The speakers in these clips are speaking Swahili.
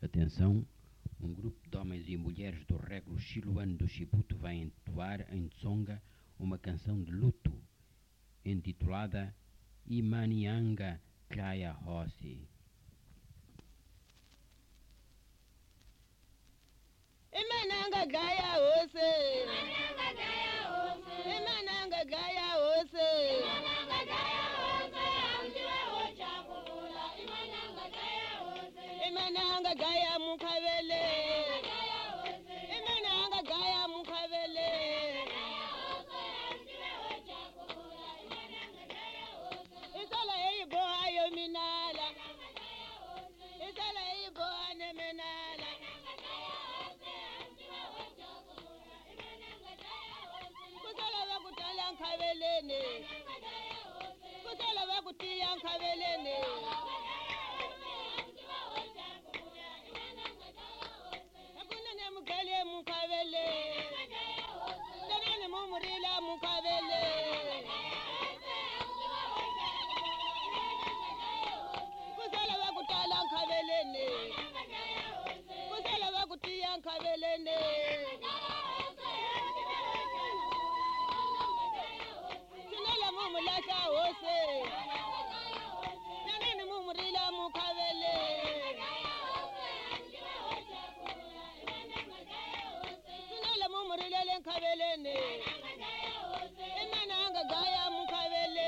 Atenção, um grupo de homens e mulheres do Réglo Xiluano do Chibuto vai entoar em Tsonga uma canção de luto, intitulada Imanianga Kaya Hosi. Imananga gaya hose, Imananga gaya hose, Imananga gaya hose, Imananga gaya hose, amjiwe ochakula, Imananga gaya hose, Imananga gaya mukhabele, Imananga gaya mukhabele, amjiwe ochakula, Imananga gaya hose, isala yibo ayo minala, isala yibo ane minala. Nkhabeleni kusala bakutiya nkhabeleni akunene mugale mukhabele tanani mumurila mukhabele kusala bakutala nkhabeleni kusala bakutiya nkhabeleni mulaka hose nanani mumurila mukhabele sunala mumurila lenkhabeleni Imananga gaya mukhabele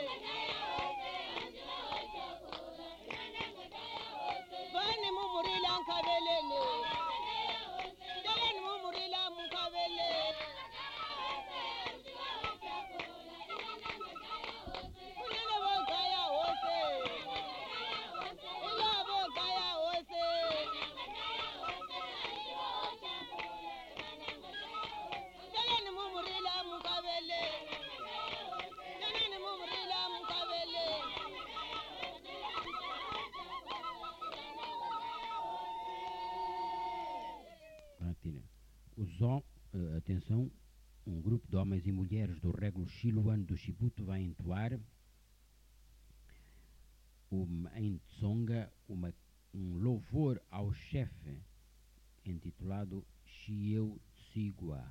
bani mumurila nkhabeleni dalani mumurila mukhabele Atenção, um grupo de homens e mulheres do Réglo Xiluano do Chibuto vai entoar em Tsonga um louvor ao chefe intitulado Xieu Tsigua.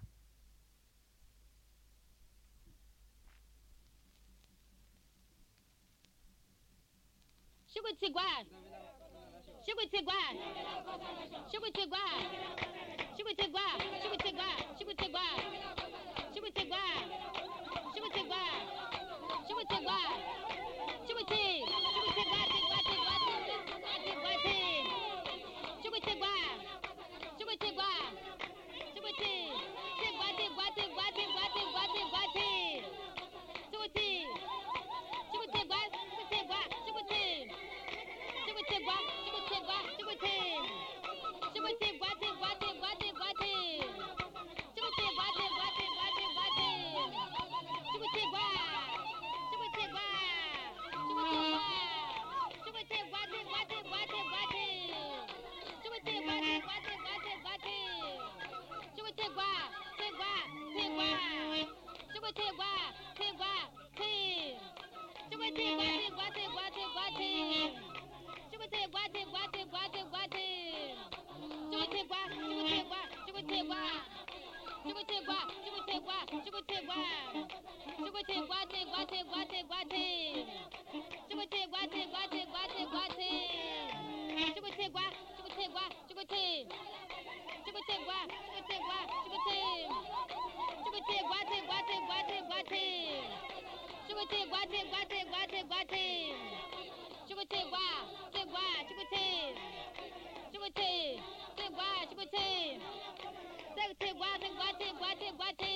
Shigutsigwa, Shigutsigwa, Shigutsigwa, Shigutsigwa, Shigutsigwa, Shigutsigwa, Shigutsigwa, Shigutsigwa, Shigutsigwa, Shiguti, Shigutsigwa, Shigutsigwa, Shigutsigwa, Shiguti, Guate,